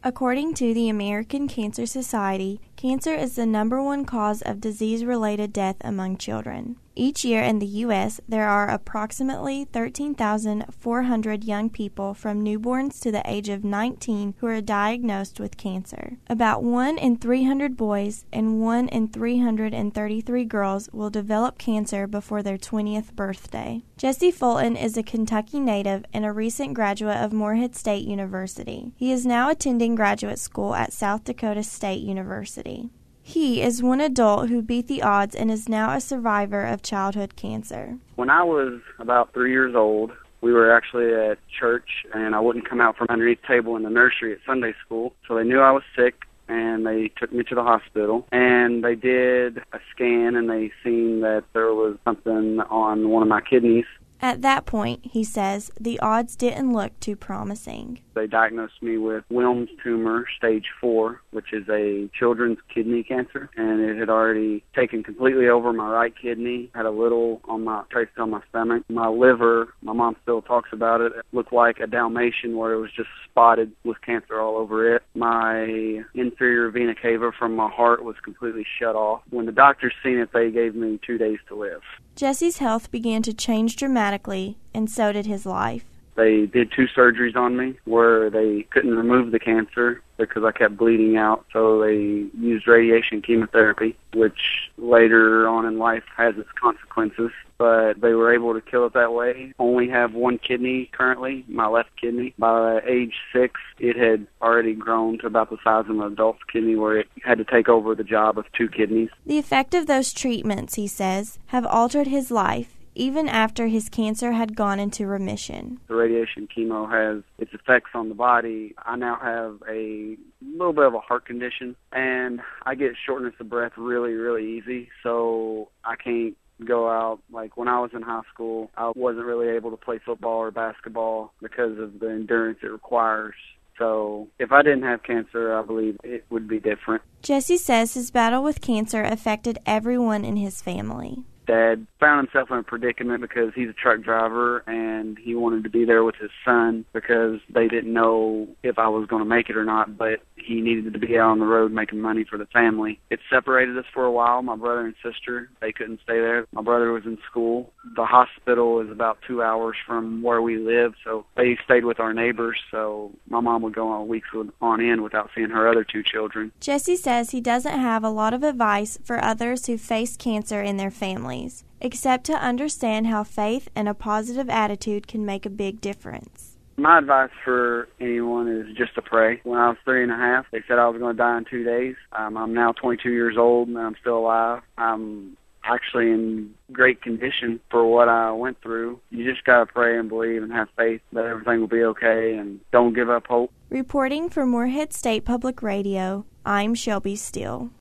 According to the American Cancer Society, cancer is the number one cause of disease-related death among children. Each year in the U.S., there are approximately 13,400 young people from newborns to the age of 19 who are diagnosed with cancer. About 1 in 300 boys and 1 in 333 girls will develop cancer before their 20th birthday. Jesse Fulton is a Kentucky native and a recent graduate of Morehead State University. He is now attending graduate school at South Dakota State University. He is one adult who beat the odds and is now a survivor of childhood cancer. When I was about 3 years old, we were actually at church, and I wouldn't come out from underneath the table in the nursery at Sunday school. So they knew I was sick, and they took me to the hospital. And they did a scan, and they seen that there was something on one of my kidneys. At that point, he says, the odds didn't look too promising. They diagnosed me with Wilms tumor, stage 4, which is a children's kidney cancer, and it had already taken completely over my right kidney, had a little on my trace on my stomach. My liver, my mom still talks about it, looked like a Dalmatian where it was just spotted with cancer all over it. My inferior vena cava from my heart was completely shut off. When the doctors seen it, they gave me 2 days to live. Jesse's health began to change dramatically, and so did his life. They did 2 surgeries on me where they couldn't remove the cancer because I kept bleeding out, so they used radiation chemotherapy, which later on in life has its consequences, but they were able to kill it that way. Only have 1 kidney currently, my left kidney. By age 6, it had already grown to about the size of an adult's kidney where it had to take over the job of 2 kidneys. The effect of those treatments, he says, have altered his life, even after his cancer had gone into remission. The radiation chemo has its effects on the body. I now have a little bit of a heart condition, and I get shortness of breath really, really easy, so I can't go out. Like when I was in high school, I wasn't really able to play football or basketball because of the endurance it requires. So if I didn't have cancer, I believe it would be different. Jesse says his battle with cancer affected everyone in his family. Dad found himself in a predicament because he's a truck driver and he wanted to be there with his son because they didn't know if I was going to make it or not, but he needed to be out on the road making money for the family. It separated us for a while, my brother and sister. They couldn't stay there. My brother was in school. The hospital is about 2 hours from where we live, so they stayed with our neighbors, so my mom would go on weeks on end without seeing her other 2 children. Jesse says he doesn't have a lot of advice for others who face cancer in their families, except to understand how faith and a positive attitude can make a big difference. My advice for anyone is just to pray. When I was 3.5, they said I was going to die in 2 days. I'm now 22 years old and I'm still alive. I'm actually in great condition for what I went through. You just got to pray and believe and have faith that everything will be okay and don't give up hope. Reporting for Morehead State Public Radio, I'm Shelby Steele.